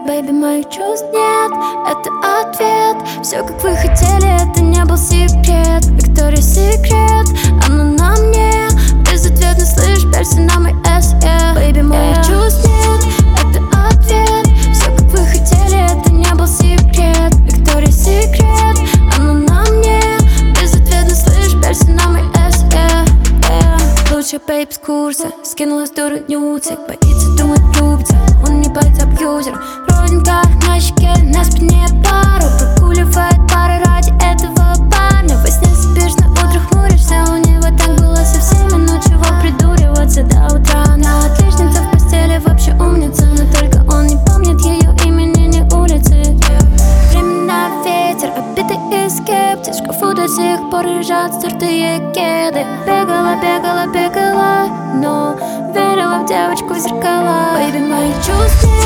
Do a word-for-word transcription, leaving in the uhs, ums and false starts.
Бэйби, моих чувств нет, это ответ. Все как вы хотели, это не был секрет. Виктория секрет, она на мне. Безответно слышь, перси на мой эс, yeah. Бэйби, моих чувств нет, это ответ. Все как вы хотели, это не был секрет. Виктория секрет, она на мне. Безответно слышь, перси на мой эс, yeah, yeah. Лучше бэйб с курса, скинулась дура нюцик. Боится думать любится, он не боится абьюзер. Родинка на щеке, на спине пару. Прогуливает пары ради этого парня. Во сне спишь, на утро хмуришься. У него так было со всеми, ну чего придуриваться до утра. Она отличница в постели, вообще умница. Но только он не помнит ее имени, ни улицы. Времена ветер, обитый и скептик. В шкафу до сих пор лежат стертые кеды. Бегала, бегала, бегала, но верила в девочку в зеркала. Бэйби, моих чувств нет.